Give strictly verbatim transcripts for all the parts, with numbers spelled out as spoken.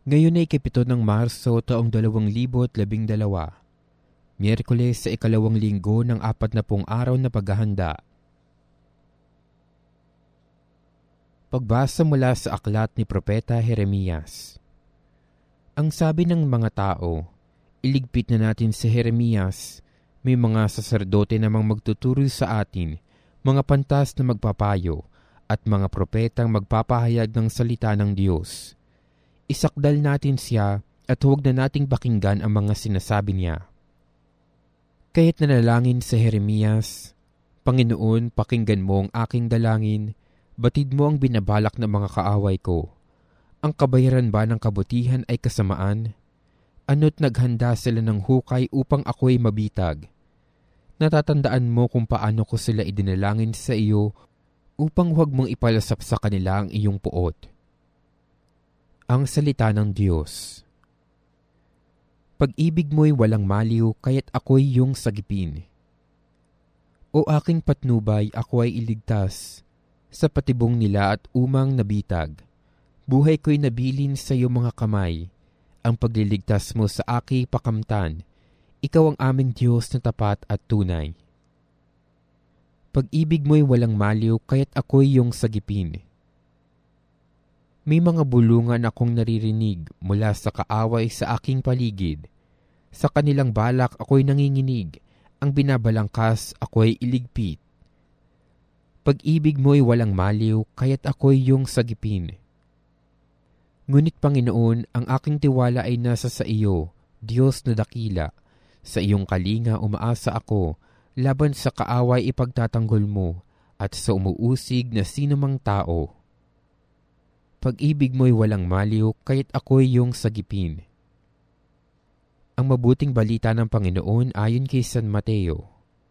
Ngayon ay ikapito ng Marso taong dalawang libo at labing dalawa. Miyerkules sa ikalawang linggo ng apat na pong araw na paghahanda. Pagbasa mula sa aklat ni Propeta Jeremias. Ang sabi ng mga tao, iligpit na natin si Jeremias. May mga saserdote namang magtuturo sa atin, mga pantas na magpapayo, at mga propetang magpapahayag ng salita ng Diyos. Isakdal natin siya at huwag na nating pakinggan ang mga sinasabi niya. Kaya't nanalangin si Jeremias, Panginoon, pakinggan mo ang aking dalangin, batid mo ang binabalak ng mga kaaway ko. Ang kabayaran ba ng kabutihan ay kasamaan? Ano't naghanda sila ng hukay upang ako'y mabitag? Natatandaan mo kung paano ko sila idinalangin sa iyo upang huwag mong ipalasap sa kanila ang iyong puot. Ang salita ng Diyos. Pag-ibig mo'y walang maliw, kaya't ako'y iyong sagipin. O aking patnubay, ako ay iligtas, sa patibong nila at umang nabitag. Buhay ko'y nabilin sa iyong mga kamay, ang pagliligtas mo sa aki pakamtan. Ikaw ang aming Diyos na tapat at tunay. Pag-ibig mo'y walang maliw, kaya't ako'y iyong sagipin. May mga bulungan akong naririnig mula sa kaaway sa aking paligid. Sa kanilang balak ako'y nanginginig, ang binabalangkas ako'y iligpit. Pag-ibig mo'y walang maliw, kaya't ako'y iyong sagipin. Ngunit Panginoon, ang aking tiwala ay nasa sa iyo, Diyos na dakila. Sa iyong kalinga umaasa ako, laban sa kaaway ipagtatanggol mo, at sa umuusig na sinumang tao. Pag-ibig mo'y walang maliw, kaya't ako'y iyong sagipin. Ang mabuting balita ng Panginoon ayon kay San Mateo.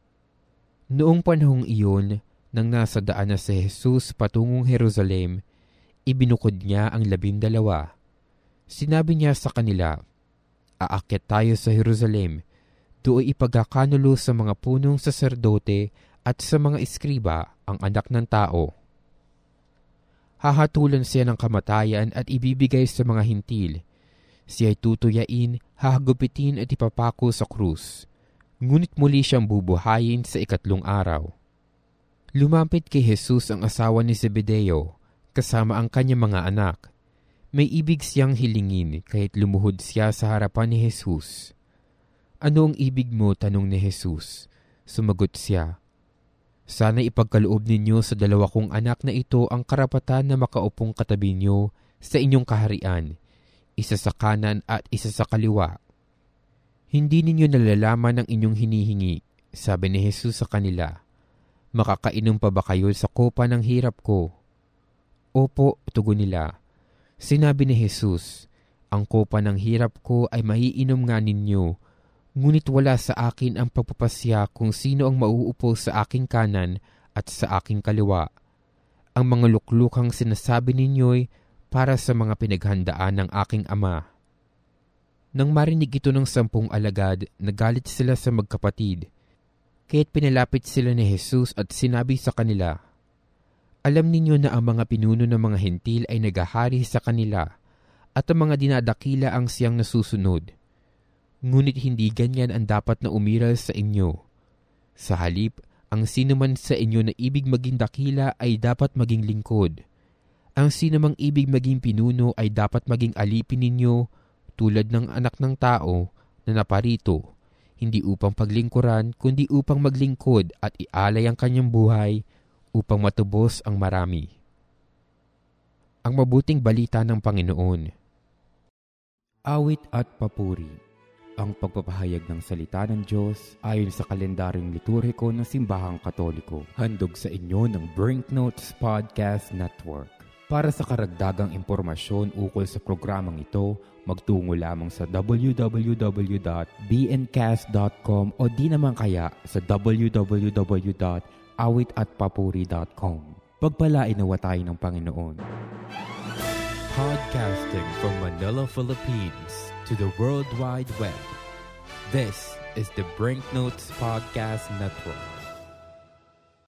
Noong panahong iyon, nang nasa daan na si Jesus patungong Jerusalem, ibinukod niya ang labindalawa. Sinabi niya sa kanila, aakyat tayo sa Jerusalem, doon ipagkakanulo sa mga punong saserdote at sa mga eskriba ang anak ng tao. Hahatulan siya ng kamatayan at ibibigay sa mga hintil. Siya'y tutuyain, hahagupitin at ipapako sa krus. Ngunit muli siyang bubuhayin sa ikatlong araw. Lumapit kay Jesus ang asawa ni Zebedeo, kasama ang kanyang mga anak. May ibig siyang hilingin, kaya't lumuhod siya sa harapan ni Jesus. Ano ang ibig mo? Tanong ni Jesus. Sumagot siya, sana ipagkaloob ninyo sa dalawa kong anak na ito ang karapatan na makaupong katabi nyo sa inyong kaharian, isa sa kanan at isa sa kaliwa. Hindi ninyo nalalaman ang inyong hinihingi, sabi ni Jesus sa kanila. Makakainom pa ba kayo sa kopa ng hirap ko? Opo, tugon nila. Sinabi ni Jesus, ang kopa ng hirap ko ay maiinom nga ninyo, ngunit wala sa akin ang pagpapasya kung sino ang mauupo sa aking kanan at sa aking kaliwa. Ang mga luklukang sinasabi ninyo'y para sa mga pinaghandaan ng aking ama. Nang marinig ito ng sampung alagad, nagalit sila sa magkapatid. Kaya't pinalapit sila ni Jesus at sinabi sa kanila, alam ninyo na ang mga pinuno ng mga hentil ay nagahari sa kanila at ang mga dinadakila ang siyang nasusunod. Ngunit hindi ganyan ang dapat na umiral sa inyo. Sa halip, ang sino man sa inyo na ibig maging dakila ay dapat maging lingkod. Ang sino mang ibig maging pinuno ay dapat maging alipin ninyo tulad ng anak ng tao na naparito, hindi upang paglingkuran kundi upang maglingkod at ialay ang kanyang buhay upang matubos ang marami. Ang mabuting balita ng Panginoon. Awit at papuri. Ang pagpapahayag ng salita ng Diyos ayon sa kalendaryong liturhiko ng Simbahang Katoliko. Handog sa inyo ng Brinknotes Podcast Network. Para sa karagdagang impormasyon ukol sa programang ito, magtungo lamang sa w w w dot b n cast dot com o di naman kaya sa w w w dot awit at papuri dot com. Pagpalain nawa tayo ng Panginoon. Podcasting from Manila, Philippines to the World Wide Web. This is the Brinknotes Podcast Network.